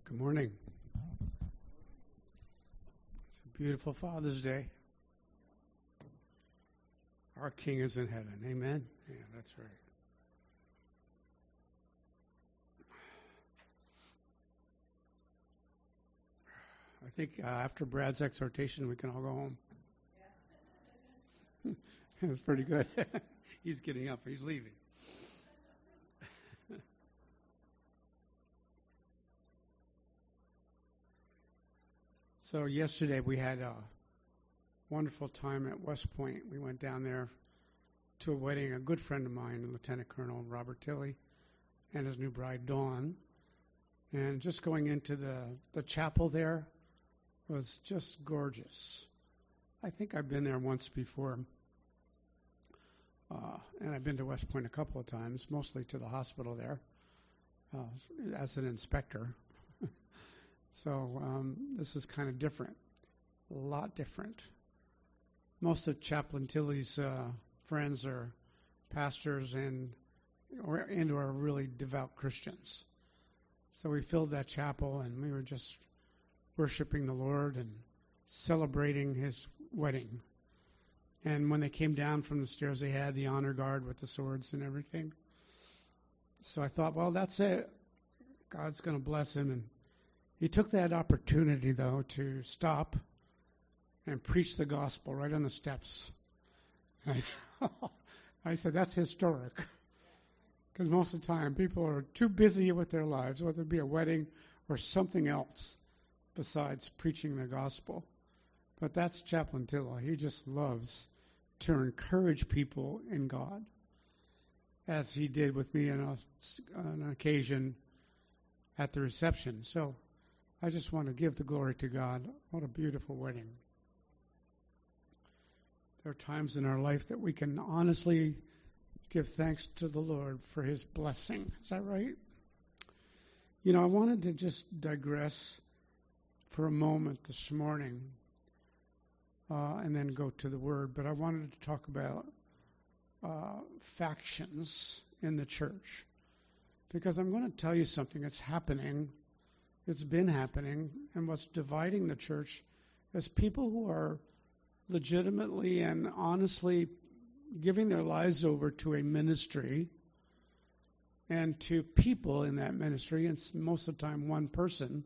Good morning. It's a beautiful Father's Day. Our King is in heaven. Amen? Yeah, that's right. I think after Brad's exhortation, we can all go home. It was pretty good. He's getting up. He's leaving. So yesterday we had a wonderful time at West Point. We went down there to a wedding. A good friend of mine, Lieutenant Colonel Robert Tilley, and his new bride, Dawn. And just going into the chapel there was just gorgeous. I think I've been there once before. And I've been to West Point a couple of times, mostly to the hospital there as an inspector. So this is kind of different, a lot different. Most of Chaplain Tilley's friends are pastors and are really devout Christians. So we filled that chapel and we were just worshiping the Lord and celebrating his wedding. And when they came down from the stairs, they had the honor guard with the swords and everything. So I thought, well, that's it. God's going to bless him. And he took that opportunity, though, to stop and preach the gospel right on the steps. I said, that's historic. Because most of the time, people are too busy with their lives, whether it be a wedding or something else besides preaching the gospel. But that's Chaplain Tilley. He just loves to encourage people in God, as he did with me on an occasion at the reception. So I just want to give the glory to God. What a beautiful wedding. There are times in our life that we can honestly give thanks to the Lord for his blessing. Is that right? You know, I wanted to just digress for a moment this morning and then go to the Word. But I wanted to talk about factions in the church. Because I'm going to tell you something that's happening. It's been happening, and what's dividing the church is people who are legitimately and honestly giving their lives over to a ministry and to people in that ministry, and most of the time one person.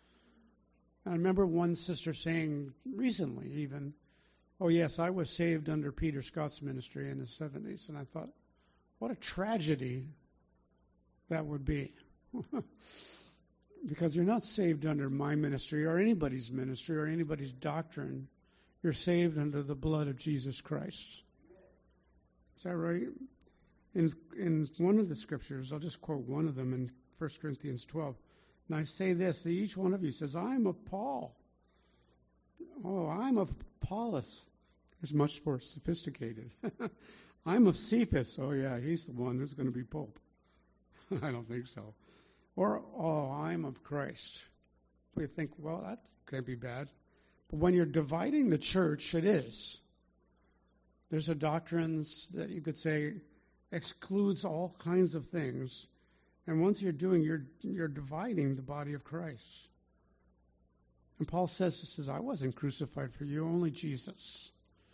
I remember one sister saying recently even, oh yes, I was saved under Peter Scott's ministry in the 70s, and I thought, what a tragedy that would be. Because you're not saved under my ministry or anybody's ministry or anybody's doctrine. You're saved under the blood of Jesus Christ. Is that right? In one of the scriptures, I'll just quote one of them in 1 Corinthians 12. And I say this, that each one of you says, I'm of Paul. Oh, I'm of Apollos. It's much more sophisticated. I'm of Cephas. Oh, yeah, he's the one who's going to be Pope. I don't think so. Or, oh, I'm of Christ. We think, well, that can't be bad. But when you're dividing the church, it is. There's a doctrine that you could say excludes all kinds of things. And once you're doing, you're dividing the body of Christ. And Paul says, I wasn't crucified for you, only Jesus.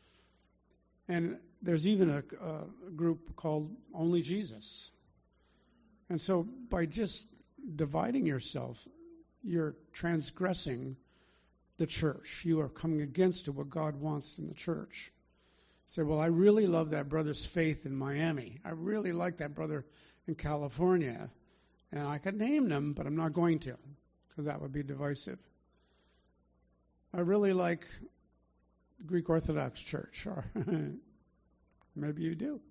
And there's even a group called Only Jesus. And so by just dividing yourself, you're transgressing the church. You are coming against what God wants in the church. Say, well, I really love that brother's faith in Miami. I really like that brother in California. And I could name them, but I'm not going to, because that would be divisive. I really like the Greek Orthodox Church, or maybe you do.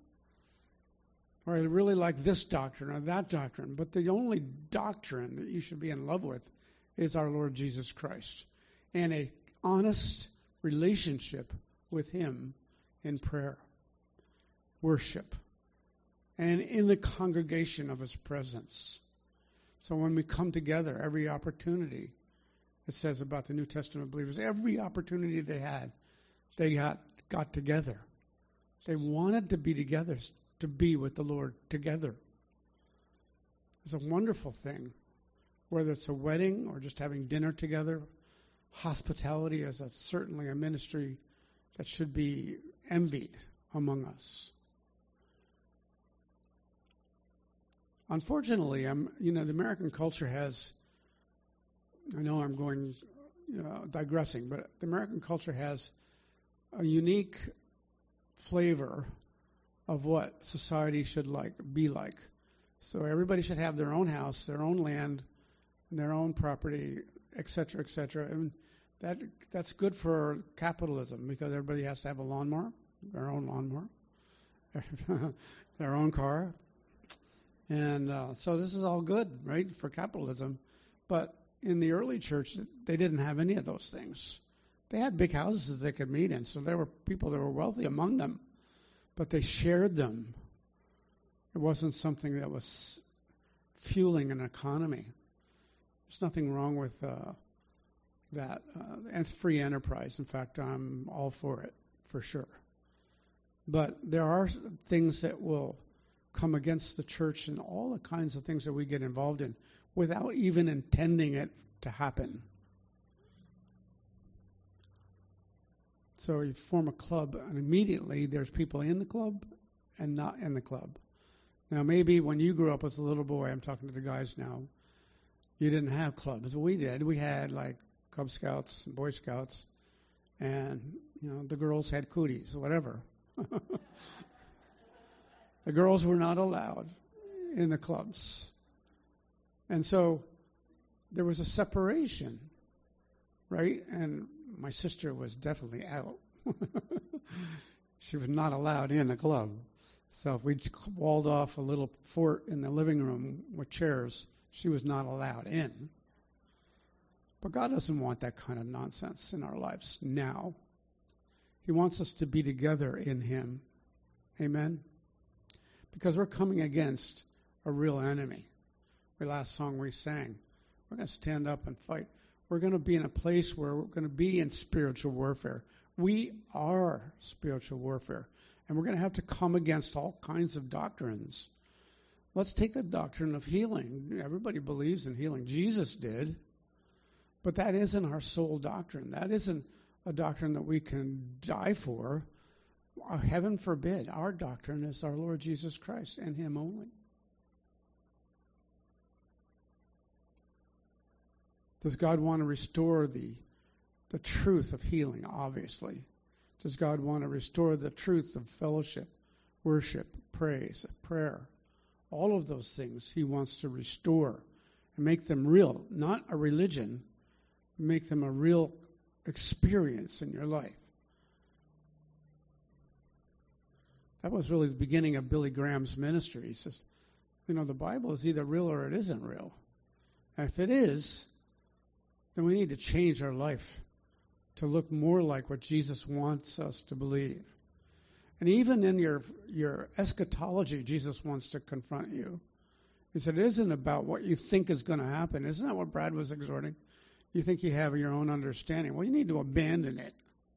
Or I really like this doctrine or that doctrine. But the only doctrine that you should be in love with is our Lord Jesus Christ. And an honest relationship with him in prayer, worship, and in the congregation of his presence. So when we come together, every opportunity, it says about the New Testament believers, every opportunity they had, they got together. They wanted to be together, to be with the Lord together. It's a wonderful thing. whether it's a wedding or just having dinner together. Hospitality is certainly a ministry that should be envied among us. Unfortunately, the American culture has, I know I'm going digressing, but the American culture has a unique flavor of what society should be like. So everybody should have their own house, their own land, their own property, et cetera, et cetera. And that's good for capitalism because everybody has to have a lawnmower, their own lawnmower, their own car. And so this is all good, right, for capitalism. But in the early church, they didn't have any of those things. They had big houses that they could meet in, so there were people that were wealthy among them, but they shared them. It wasn't something that was fueling an economy. There's nothing wrong with that. And free enterprise. In fact, I'm all for it, for sure. But there are things that will come against the church and all the kinds of things that we get involved in without even intending it to happen. So you form a club, and immediately there's people in the club and not in the club. Now, maybe when you grew up as a little boy, I'm talking to the guys now, you didn't have clubs. We did. We had like Cub Scouts and Boy Scouts, and the girls had cooties, whatever. The girls were not allowed in the clubs. And so there was a separation, right? And my sister was definitely out. She was not allowed in the club. So if we walled off a little fort in the living room with chairs, she was not allowed in. But God doesn't want that kind of nonsense in our lives now. He wants us to be together in Him. Amen? Because we're coming against a real enemy. The last song we sang, we're going to stand up and fight. We're going to be in a place where we're going to be in spiritual warfare. We are spiritual warfare. And we're going to have to come against all kinds of doctrines. Let's take the doctrine of healing. Everybody believes in healing. Jesus did. But that isn't our sole doctrine. That isn't a doctrine that we can die for. Heaven forbid. Our doctrine is our Lord Jesus Christ and Him only. Does God want to restore the truth of healing? Obviously. Does God want to restore the truth of fellowship, worship, praise, prayer? All of those things He wants to restore and make them real, not a religion, make them a real experience in your life. That was really the beginning of Billy Graham's ministry. He says, the Bible is either real or it isn't real. And if it is, then we need to change our life to look more like what Jesus wants us to believe. And even in your eschatology, Jesus wants to confront you. He said, it isn't about what you think is going to happen. Isn't that what Brad was exhorting? You think you have your own understanding. Well, you need to abandon it.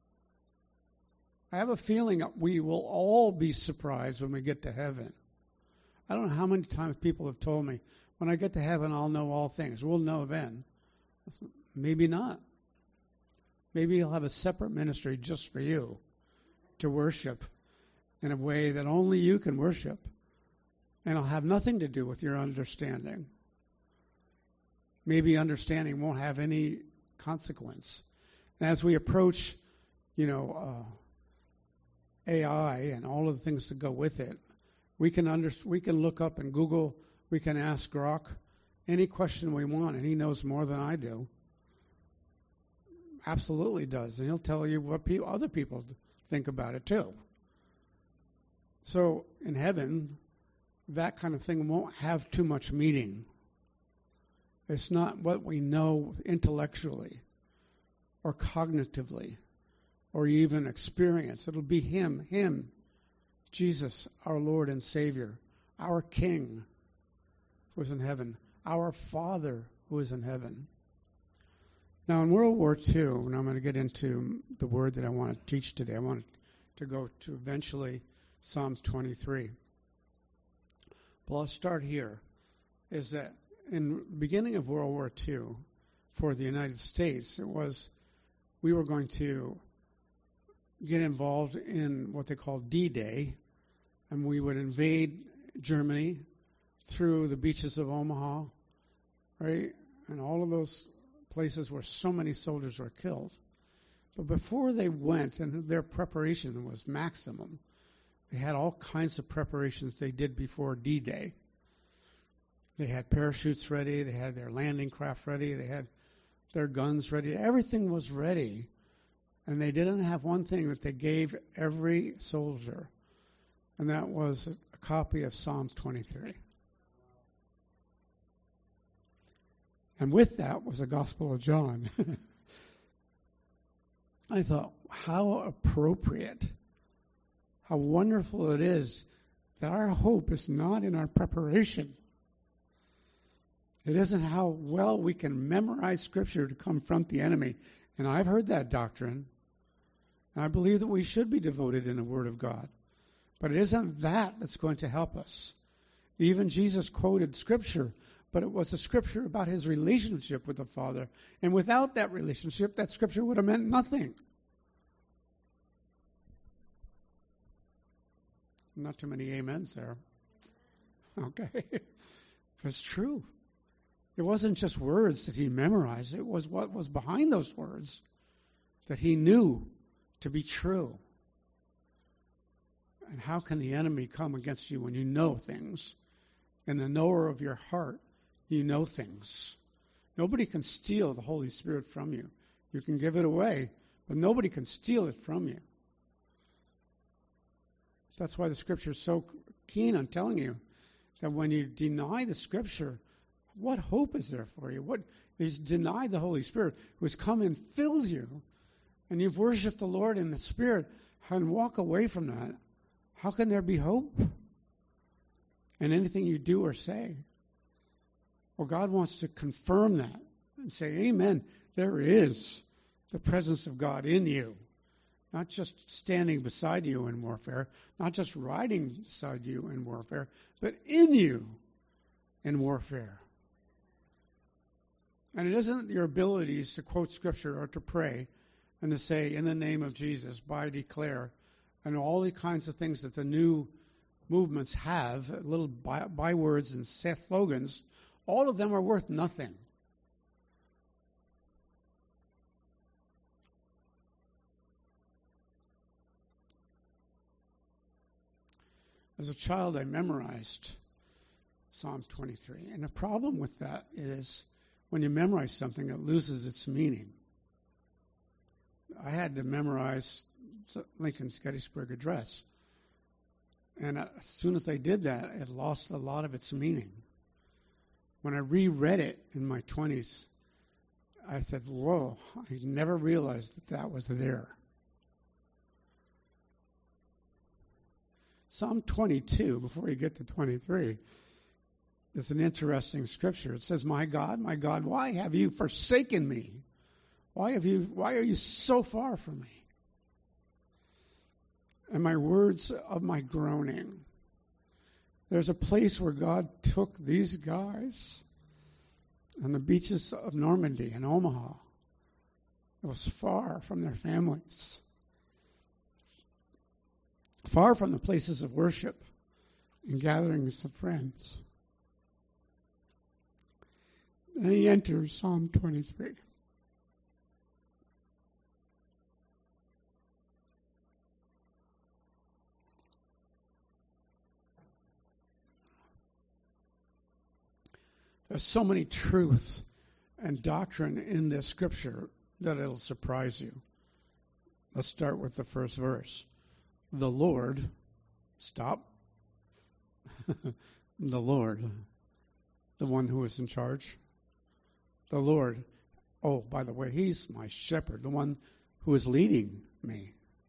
I have a feeling we will all be surprised when we get to heaven. I don't know how many times people have told me, when I get to heaven, I'll know all things. We'll know then. Maybe not. Maybe He'll have a separate ministry just for you to worship in a way that only you can worship. And it'll have nothing to do with your understanding. Maybe understanding won't have any consequence. And as we approach, AI and all of the things that go with it, we can look up in Google, we can ask Grok any question we want, and he knows more than I do. Absolutely does, and he'll tell you what other people think about it too. So in heaven, that kind of thing won't have too much meaning. It's not what we know intellectually or cognitively or even experience. It'll be Him, Jesus, our Lord and Savior, our King who is in heaven, our Father who is in heaven. Now in World War II, and I'm going to get into the word that I want to teach today, I want to go to eventually Psalm 23. But I'll start here, is that in the beginning of World War II, for the United States, we were going to get involved in what they call D-Day, and we would invade Germany through the beaches of Omaha, right? And all of those places where so many soldiers were killed. But before they went, and their preparation was maximum, they had all kinds of preparations they did before D-Day. They had parachutes ready, they had their landing craft ready, they had their guns ready. Everything was ready. And they didn't have one thing that they gave every soldier, and that was a copy of Psalm 23. And with that was the Gospel of John. I thought, how appropriate, how wonderful it is that our hope is not in our preparation. It isn't how well we can memorize Scripture to confront the enemy. And I've heard that doctrine. And I believe that we should be devoted in the Word of God. But it isn't that that's going to help us. Even Jesus quoted Scripture, but it was a Scripture about his relationship with the Father. And without that relationship, that Scripture would have meant nothing. Not too many amens there. Okay. It's true. It wasn't just words that he memorized. It was what was behind those words that he knew to be true. And how can the enemy come against you when you know things? In the knower of your heart, you know things. Nobody can steal the Holy Spirit from you. You can give it away, but nobody can steal it from you. That's why the Scripture is so keen on telling you that when you deny the Scripture, what hope is there for you? What is deny the Holy Spirit who has come and filled you, and you've worshipped the Lord in the Spirit and walk away from that? How can there be hope in anything you do or say? Well, God wants to confirm that and say, amen, there is the presence of God in you. Not just standing beside you in warfare, not just riding beside you in warfare, but in you in warfare. And it isn't your abilities to quote Scripture or to pray and to say, in the name of Jesus, by declare, and all the kinds of things that the new movements have, little bywords and slogans, all of them are worth nothing. As a child, I memorized Psalm 23. And the problem with that is when you memorize something, it loses its meaning. I had to memorize Lincoln's Gettysburg Address. And as soon as I did that, it lost a lot of its meaning. When I reread it in my 20s, I said, whoa, I never realized that was there. Psalm 22, before you get to 23, is an interesting scripture. It says, my God, why have you forsaken me? Why are you so far from me? And my words of my groaning. There's a place where God took these guys on the beaches of Normandy and Omaha. It was far from their families, far from the places of worship and gatherings of friends. And he enters Psalm 23. There's so many truths and doctrine in this scripture that it'll surprise you. Let's start with the first verse. The Lord, stop. The Lord, the one who is in charge. The Lord, oh, by the way, he's my shepherd, the one who is leading me.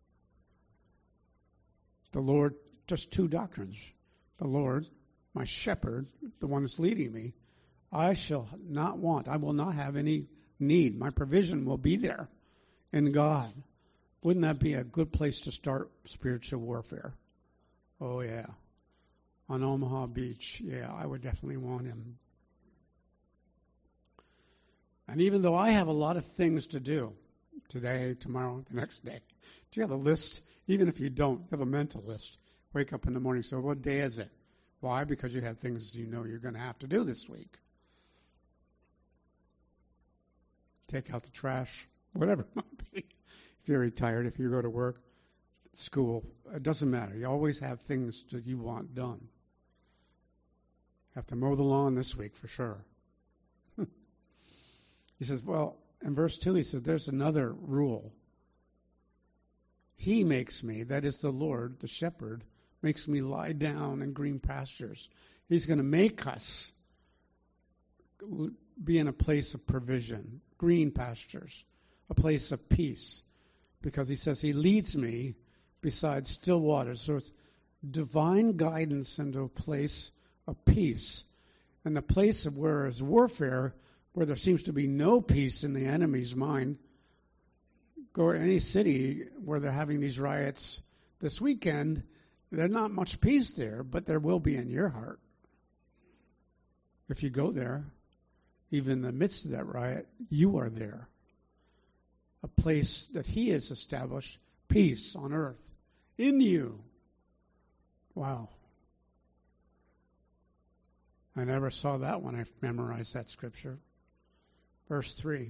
The Lord, just two doctrines. The Lord, my shepherd, the one who's leading me. I shall not want. I will not have any need. My provision will be there in God. Wouldn't that be a good place to start spiritual warfare? Oh, yeah. On Omaha Beach, yeah, I would definitely want him. And even though I have a lot of things to do, today, tomorrow, the next day, do you have a list? Even if you don't, you have a mental list. Wake up in the morning, so what day is it? Why? Because you have things you know you're going to have to do this week. Take out the trash, whatever it might be. If you're retired, if you go to work, school, it doesn't matter. You always have things that you want done. Have to mow the lawn this week for sure. He says, well, in verse 2, he says, there's another rule. He makes me, that is the Lord, the shepherd, makes me lie down in green pastures. He's going to make us be in a place of provision, green pastures, a place of peace. Because he says he leads me beside still waters. So it's divine guidance into a place of peace. And the place of where is warfare, where there seems to be no peace in the enemy's mind. Go to any city where they're having these riots this weekend, there's not much peace there, but there will be in your heart. If you go there, even in the midst of that riot, you are there. A place that he has established, peace on earth, in you. Wow. I never saw that when I memorized that scripture. Verse 3.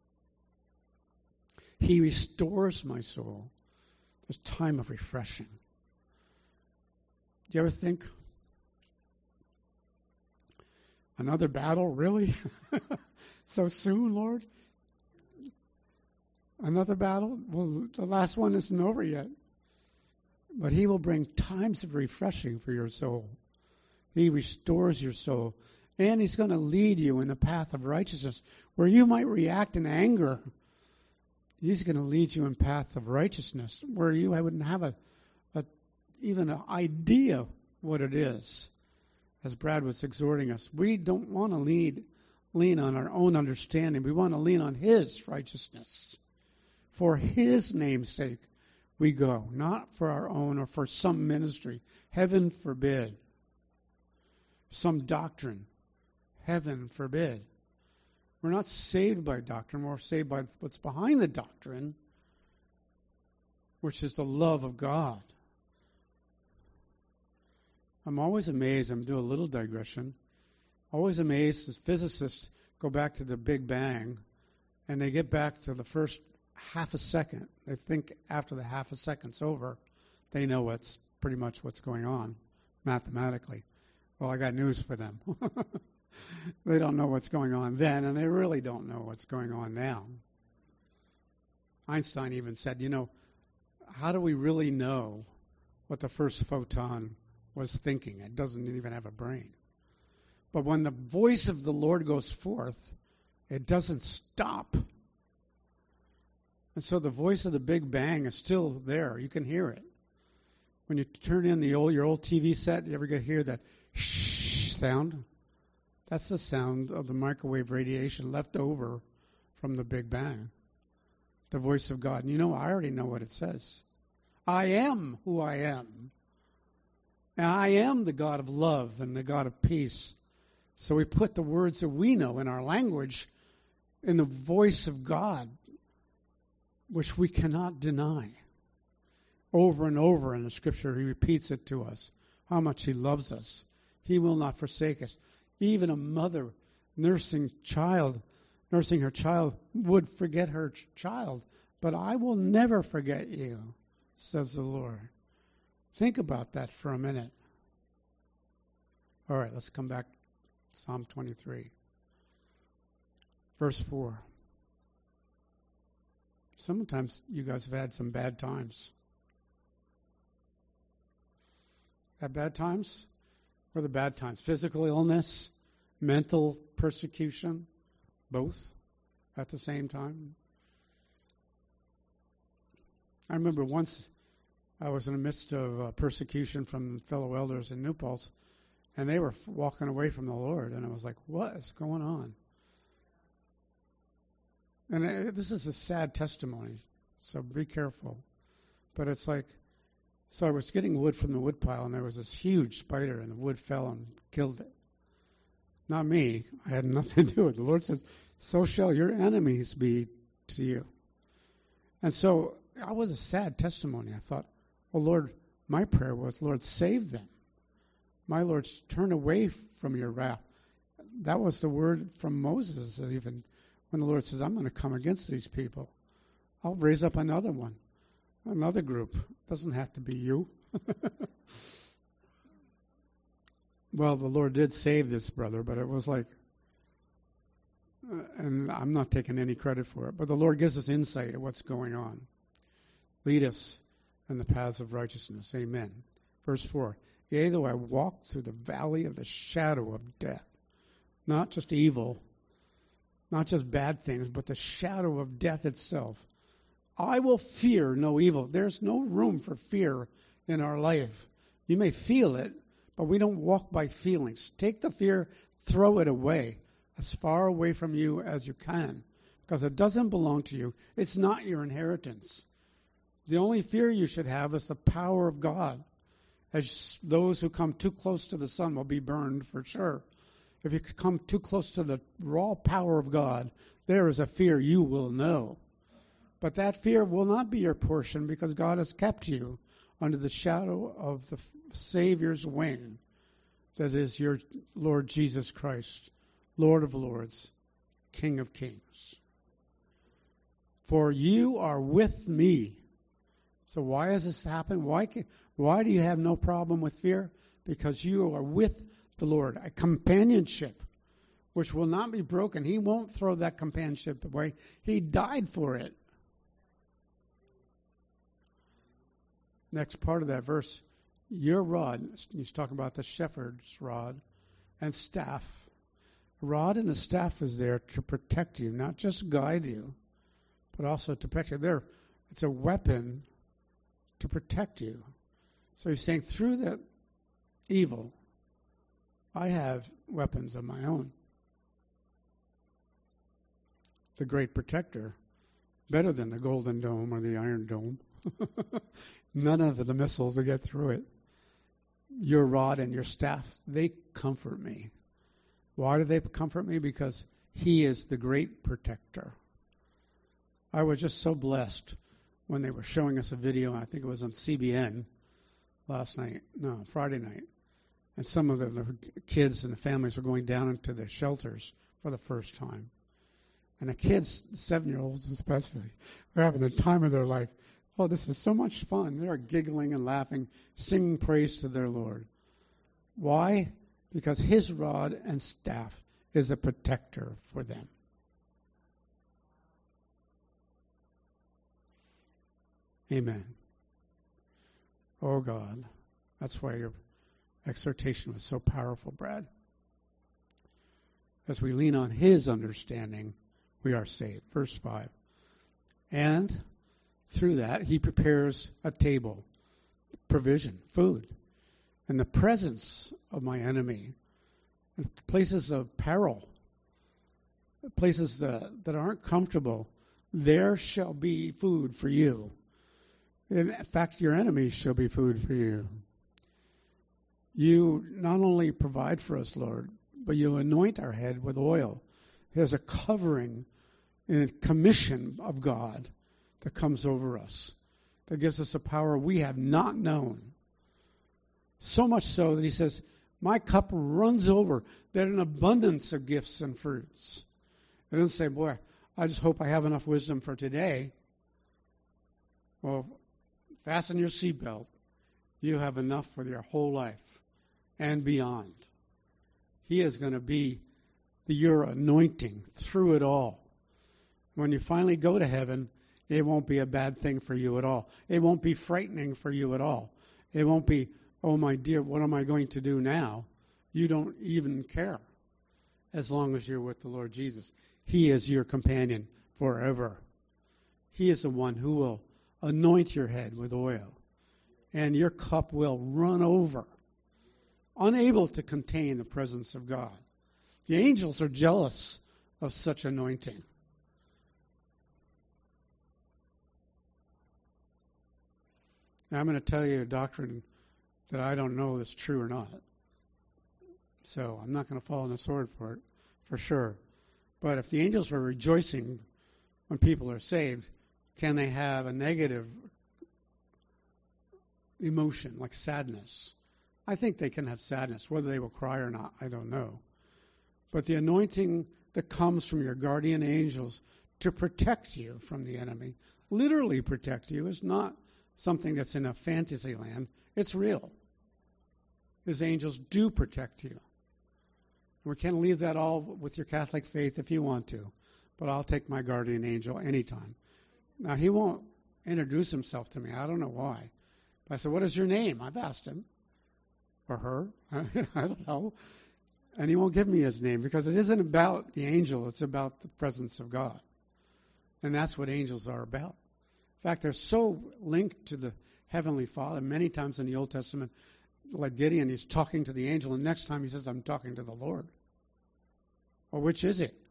He restores my soul. There's time of refreshing. Do you ever think, another battle, really? So soon, Lord? Another battle? Well, the last one isn't over yet. But he will bring times of refreshing for your soul. He restores your soul. And he's going to lead you in the path of righteousness. Where you might react in anger, he's going to lead you in path of righteousness. Where you wouldn't have even an idea what it is. As Brad was exhorting us, we don't want to lean on our own understanding. We want to lean on his righteousness. For his name's sake we go, not for our own or for some ministry. Heaven forbid. Some doctrine. Heaven forbid. We're not saved by doctrine. We're saved by what's behind the doctrine, which is the love of God. I'm always amazed. I'm doing a little digression. Always amazed as physicists go back to the Big Bang, and they get back to the first half a second. They think after the half a second's over, they know pretty much what's going on mathematically. Well, I got news for them. They don't know what's going on then, and they really don't know what's going on now. Einstein even said, how do we really know what the first photon was thinking? It doesn't even have a brain. But when the voice of the Lord goes forth, it doesn't stop. And so the voice of the Big Bang is still there. You can hear it. When you turn in your old TV set, you ever hear that shh sound? That's the sound of the microwave radiation left over from the Big Bang. The voice of God. And I already know what it says. I am who I am. And I am the God of love and the God of peace. So we put the words that we know in our language in the voice of God, which we cannot deny. Over and over in the Scripture, he repeats it to us, how much he loves us. He will not forsake us. Even a mother nursing her child would forget her child. But I will never forget you, says the Lord. Think about that for a minute. All right, let's come back to Psalm 23. Verse 4. Sometimes you guys have had some bad times. Had bad times? What are the bad times? Physical illness, mental persecution, both at the same time. I remember once I was in the midst of persecution from fellow elders in New Paltz, and they were walking away from the Lord, and I was like, what is going on? And this is a sad testimony, so be careful. But it's like, so I was getting wood from the wood pile, and there was this huge spider, and the wood fell and killed it. Not me. I had nothing to do with it. The Lord says, so shall your enemies be to you. And so I was a sad testimony. I thought, well, Lord, my prayer was, Lord, save them. My Lord, turn away from your wrath. That was the word from Moses, even when the Lord says, I'm going to come against these people. I'll raise up another one, another group. It doesn't have to be you. Well, the Lord did save this brother, but it was like, and I'm not taking any credit for it, but the Lord gives us insight of what's going on. Lead us in the paths of righteousness. Amen. Verse 4, yea, though I walk through the valley of the shadow of death, not just evil, not just bad things, but the shadow of death itself, I will fear no evil. There's no room for fear in our life. You may feel it, but we don't walk by feelings. Take the fear, throw it away, as far away from you as you can, because it doesn't belong to you. It's not your inheritance. The only fear you should have is the power of God, as those who come too close to the sun will be burned for sure. If you come too close to the raw power of God, there is a fear you will know. But that fear will not be your portion, because God has kept you under the shadow of the Savior's wing, that is your Lord Jesus Christ, Lord of Lords, King of Kings. For you are with me. So why has this happened? Why do you have no problem with fear? Because you are with the Lord, a companionship which will not be broken. He won't throw that companionship away. He died for it. Next part of that verse, your rod, he's talking about the shepherd's rod and staff. A rod and a staff is there to protect you, not just guide you, but also to protect you. It's a weapon to protect you. So he's saying through that evil, I have weapons of my own. The great protector, better than the Golden Dome or the Iron Dome. None of the missiles will get through it. Your rod and your staff, they comfort me. Why do they comfort me? Because he is the great protector. I was just so blessed when they were showing us a video, I think it was on CBN Friday night. And some of the kids and the families were going down into the shelters for the first time. And the kids, 7-year-olds especially, were having the time of their life. Oh, this is so much fun. They are giggling and laughing, singing praise to their Lord. Why? Because his rod and staff is a protector for them. Amen. Oh, God. That's why your exhortation was so powerful, Brad. As we lean on his understanding, we are saved. Verse 5. And through that, he prepares a table, provision, food, in the presence of my enemy, in places of peril, places that aren't comfortable. There shall be food for you. In fact, your enemies shall be food for you. You not only provide for us, Lord, but you anoint our head with oil. There's a covering and a commission of God that comes over us, that gives us a power we have not known. So much so that he says, my cup runs over. There's an abundance of gifts and fruits. It doesn't say, boy, I just hope I have enough wisdom for today. Well, fasten your seatbelt. You have enough for your whole life and beyond. He is going to be your anointing through it all. When you finally go to heaven, it won't be a bad thing for you at all. It won't be frightening for you at all. It won't be, oh my dear, what am I going to do now? You don't even care as long as you're with the Lord Jesus. He is your companion forever. He is the one who will anoint your head with oil, and your cup will run over, unable to contain the presence of God. The angels are jealous of such anointing. Now, I'm going to tell you a doctrine that I don't know is true or not. So I'm not going to fall on the sword for it, for sure. But if the angels are rejoicing when people are saved, can they have a negative emotion like sadness? I think they can have sadness. Whether they will cry or not, I don't know. But the anointing that comes from your guardian angels to protect you from the enemy, literally protect you, is not something that's in a fantasy land. It's real. His angels do protect you. We can leave that all with your Catholic faith if you want to, but I'll take my guardian angel anytime. Now, he won't introduce himself to me. I don't know why. But I said, what is your name? I've asked him. Or her. I don't know. And he won't give me his name because it isn't about the angel. It's about the presence of God. And that's what angels are about. In fact, they're so linked to the Heavenly Father. Many times in the Old Testament, like Gideon, he's talking to the angel, and next time he says, I'm talking to the Lord. Well, which is it?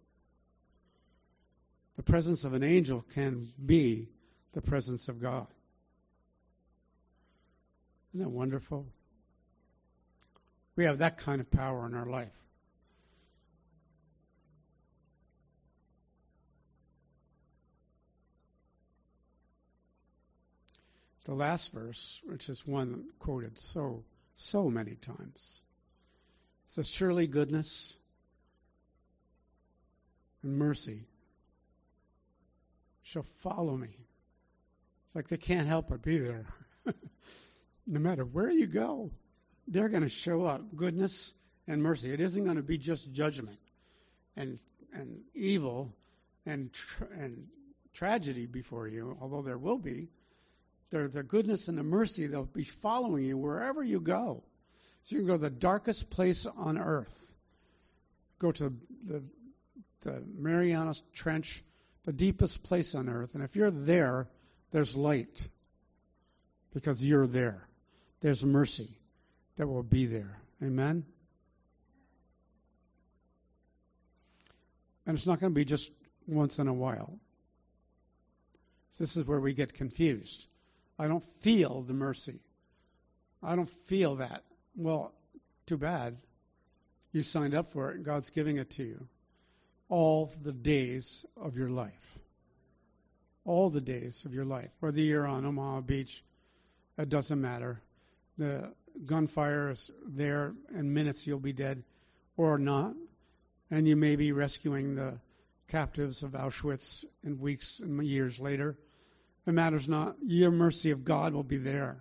The presence of an angel can be the presence of God. Isn't that wonderful? We have that kind of power in our life. The last verse, which is one quoted so many times, says, surely goodness and mercy shall follow me. It's like they can't help but be there. No matter where you go, they're going to show up. Goodness and mercy. It isn't going to be just judgment and evil and tragedy before you, although there will be. The goodness and the mercy, they'll be following you wherever you go. So you can go to the darkest place on earth. Go to the Marianas Trench, the deepest place on earth. And if you're there, there's light because you're there. There's mercy that will be there. Amen? And it's not going to be just once in a while. This is where we get confused. I don't feel the mercy. I don't feel that. Well, too bad. You signed up for it, and God's giving it to you. All the days of your life. All the days of your life. Whether you're on Omaha Beach, it doesn't matter. The gunfire is there, in minutes you'll be dead, or not. And you may be rescuing the captives of Auschwitz in weeks and years later. It matters not. Your mercy of God will be there.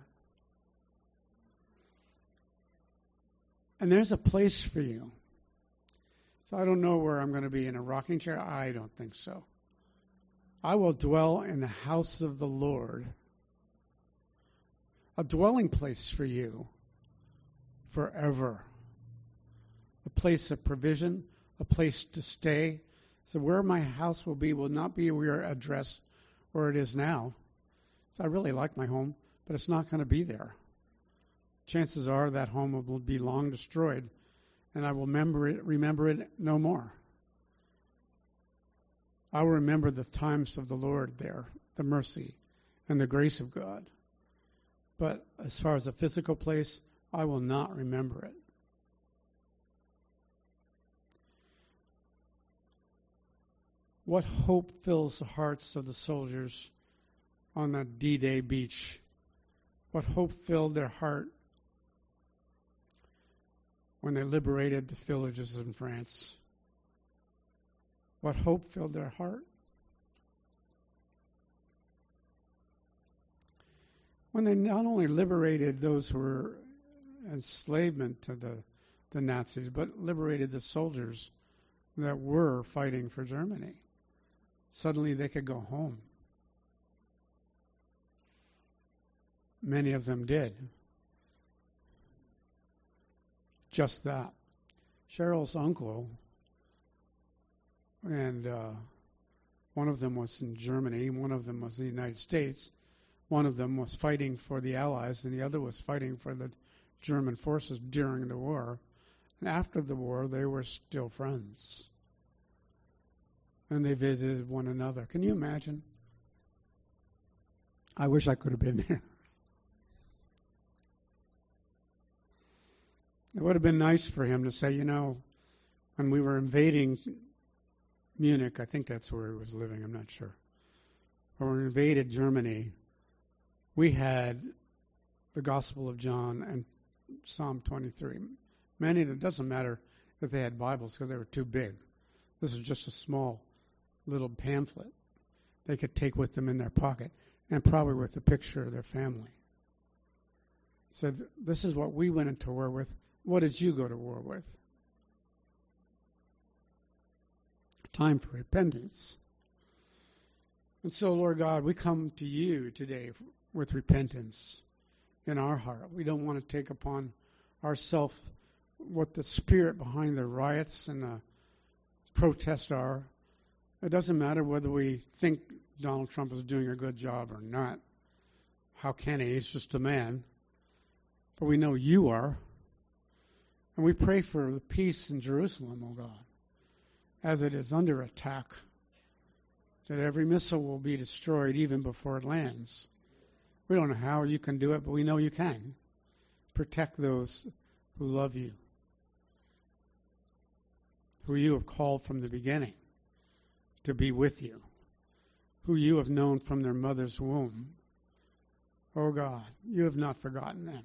And there's a place for you. So I don't know where I'm going to be, in a rocking chair. I don't think so. I will dwell in the house of the Lord. A dwelling place for you forever. A place of provision, a place to stay. So where my house will not be your address where it is now. So I really like my home, but it's not going to be there. Chances are that home will be long destroyed, and I will remember it no more. I will remember the times of the Lord there, the mercy and the grace of God. But as far as a physical place, I will not remember it. What hope fills the hearts of the soldiers on that D-Day beach? What hope filled their heart when they liberated the villages in France? What hope filled their heart? When they not only liberated those who were enslavement to the Nazis, but liberated the soldiers that were fighting for Germany. Suddenly they could go home. Many of them did. Just that. Cheryl's uncle, and one of them was in Germany, one of them was in the United States, one of them was fighting for the Allies, and the other was fighting for the German forces during the war. And after the war, they were still friends. And they visited one another. Can you imagine? I wish I could have been there. It would have been nice for him to say, when we were invading Munich, I think that's where he was living, I'm not sure. When we invaded Germany, we had the Gospel of John and Psalm 23. Many of them, it doesn't matter if they had Bibles because they were too big. This is just a small little pamphlet they could take with them in their pocket, and probably with a picture of their family. Said, this is what we went into war with. What did you go to war with? Time for repentance. And so, Lord God, we come to you today with repentance in our heart. We don't want to take upon ourselves what the spirit behind the riots and the protests are. It doesn't matter whether we think Donald Trump is doing a good job or not. How can he? He's just a man. But we know you are. And we pray for the peace in Jerusalem, oh God, as it is under attack, that every missile will be destroyed even before it lands. We don't know how you can do it, but we know you can. Protect those who love you, who you have called from the beginning to be with you, who you have known from their mother's womb. Oh God, you have not forgotten them.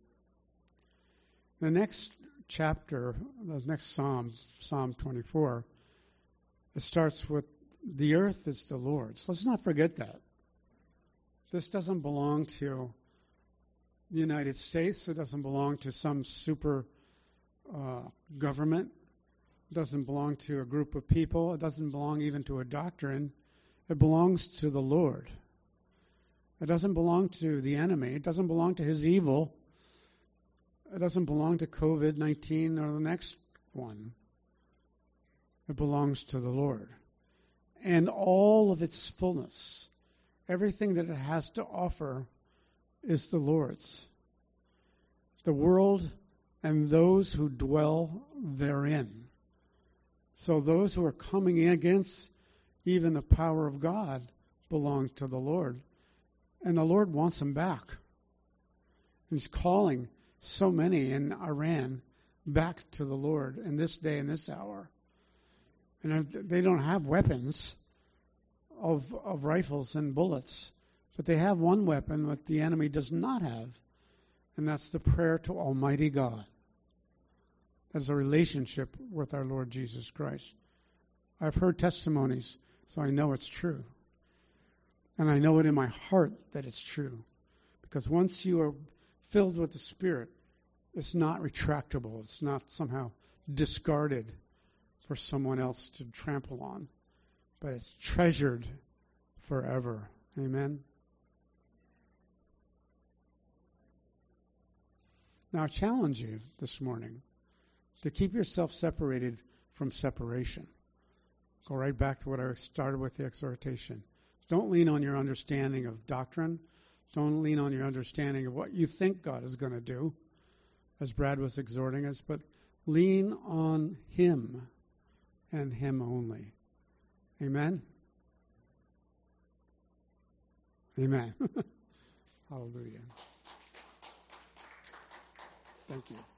The next chapter, the next Psalm, Psalm 24, it starts with, the earth is the Lord's. Let's not forget that. This doesn't belong to the United States. It doesn't belong to some super government. It doesn't belong to a group of people. It doesn't belong even to a doctrine. It belongs to the Lord. It doesn't belong to the enemy. It doesn't belong to his evil. It doesn't belong to COVID-19 or the next one. It belongs to the Lord. And all of its fullness, everything that it has to offer, is the Lord's. The world and those who dwell therein. So those who are coming in against even the power of God belong to the Lord. And the Lord wants them back. He's calling so many in Iran back to the Lord in this day and this hour. And they don't have weapons of rifles and bullets, but they have one weapon that the enemy does not have, and that's the prayer to Almighty God. That's a relationship with our Lord Jesus Christ. I've heard testimonies, so I know it's true. And I know it in my heart that it's true. Because once you are filled with the Spirit, it's not retractable. It's not somehow discarded for someone else to trample on. But it's treasured forever. Amen? Now I challenge you this morning to keep yourself separated from separation. Go right back to what I started with, the exhortation. Don't lean on your understanding of doctrine. Don't lean on your understanding of what you think God is going to do, as Brad was exhorting us, but lean on Him and Him only. Amen? Amen. Hallelujah. Thank you.